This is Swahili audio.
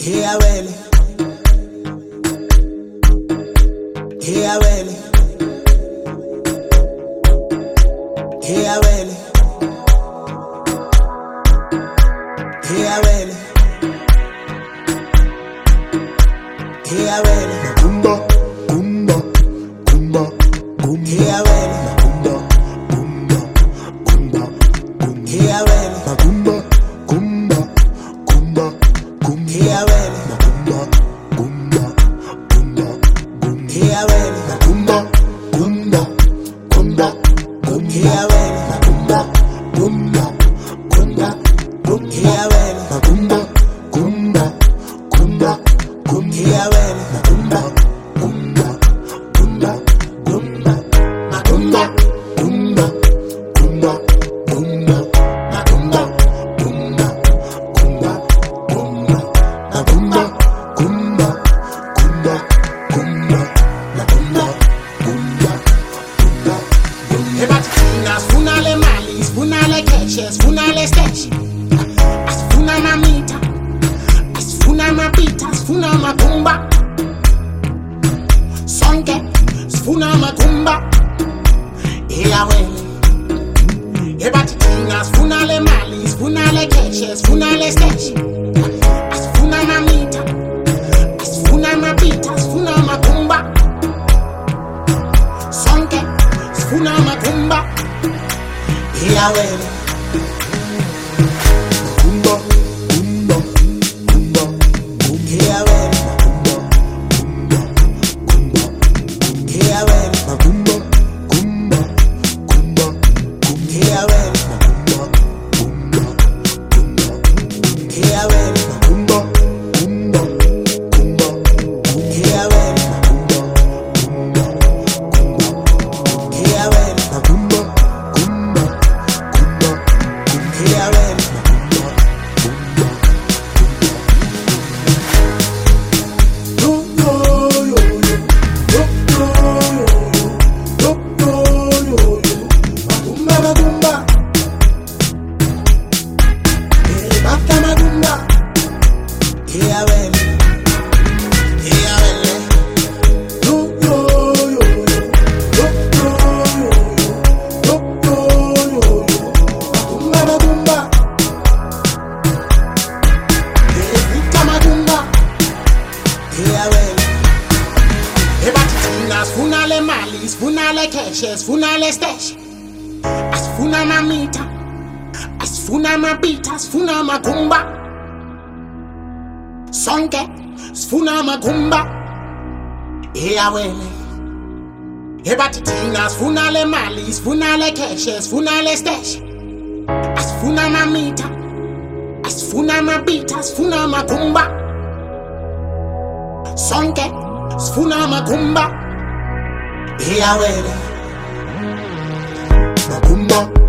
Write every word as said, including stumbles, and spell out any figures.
Yeah, well. Yeah, well. Yeah, well. Yeah, well. Yeah, well. Kumba, kumba, kumba, kumba. Yeah, well. Kumba, kumba, kumba, kumba. Yeah, well. Kumba, kumba, kumba, kumba. Yeah, well. Kumba, kumba, kumba, kumba. Yeah, well. Kumba, kumba, kumba, kumba. Yeah, well. Kumba, kumba, kumba, kumba. Yeah, well. Kumba, kumba, kumba, kumba. Yeah, well. Kumba, kumba, kumba, kumba. Kumba, kumba, kumba, kumba. Kumba, kumba, kumba, kumba. Kumba, kumba, kumba, kumba. Kumba, kumba, kumba, kumba. Ebatina, sfuna le mali, sfuna le cash, sfuna le stash. Sfuna mamita, sfuna mapita, sfuna makumba. Sonke, sfuna makumba. Yeah, well. Ebatina, sfuna le mali, sfuna le cash, sfuna le stash. Sfuna mamita, sfuna mapita, sfuna makumba. Sonke, sfuna makumba. Yeah, well. Kumba, kumba, kumba, kumba. Yeah, well. Kumba, kumba, kumba. Yeah, well. Kumba, kumba, kumba, kumba. Yeah, well. Kumba, kumba, kumba, kumba. Yeah, well. Kumba, kumba, kumba, kumba. Yeah, well. Kumba, kumba, kumba, kumba. Yeah, well. Kumba, kumba, kumba, kumba. Yeah, well. Yeah, well. Yeah, well. Yeah, well. Ebatina, sfuna le mali, sfuna le cash, sfuna le stash. Sfuna mamita, sfuna mapita, sfuna makumba. Sonke, sfuna makumba. Yeah, well. Ebatina, sfuna le mali, sfuna le cash, sfuna le stash. Sfuna mamita, sfuna mapita, sfuna makumba. Sonke, sfuna makumba. Yeah, well. Kumba,